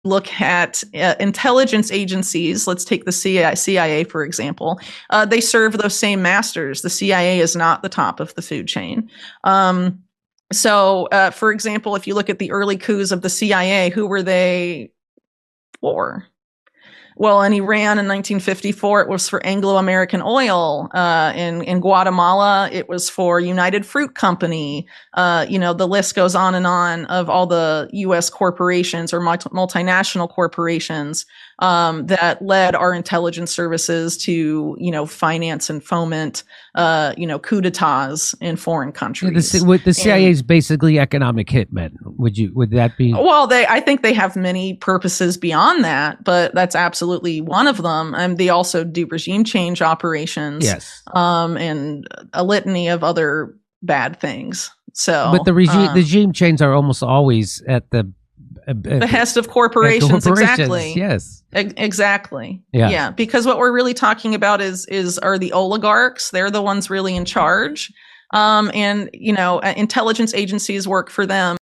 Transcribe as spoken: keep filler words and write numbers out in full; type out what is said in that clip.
look at uh, intelligence agencies, let's take the C I A, for example, uh, they serve those same masters. The C I A is not the top of the food chain. Um, so, uh, for example, if you look at the early coups of the C I A, who were they for? Well, in Iran in nineteen fifty-four, it was for Anglo-American Oil. Uh, in, in Guatemala, it was for United Fruit Company. Uh, you know, the list goes on and on of all the U S corporations or multi- multinational corporations um, that led our intelligence services to, you know, finance and foment, uh, you know, coups d'etats in foreign countries. Yeah, the, the C I A is basically economic hitmen. Would you? Would that be? Well, they. I think they have many purposes beyond that, but that's absolutely one of them. And they also do regime change operations. Yes. Um, and a litany of other bad things. So, but the regime, um, the regime change are almost always at the uh, behest of corporations. corporations. Exactly. Yes. E- exactly. Yeah. Yeah. Because what we're really talking about is is are the oligarchs. They're the ones really in charge. Um, and you know, intelligence agencies work for them.